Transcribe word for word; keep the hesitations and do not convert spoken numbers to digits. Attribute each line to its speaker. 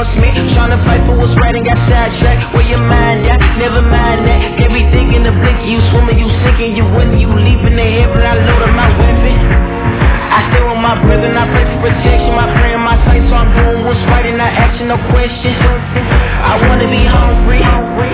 Speaker 1: announcement. Tryna fight for what's right and got sidetracked. Where your mind at? Never mind that. Everything in the blink, you swimming, you sinking, you winning, you leaping the heaven. I loaded my weapon. I stay with my brother and I pray for protection. My prayer in my sight, so I'm doing what's right and not asking no questions. I wanna be hungry.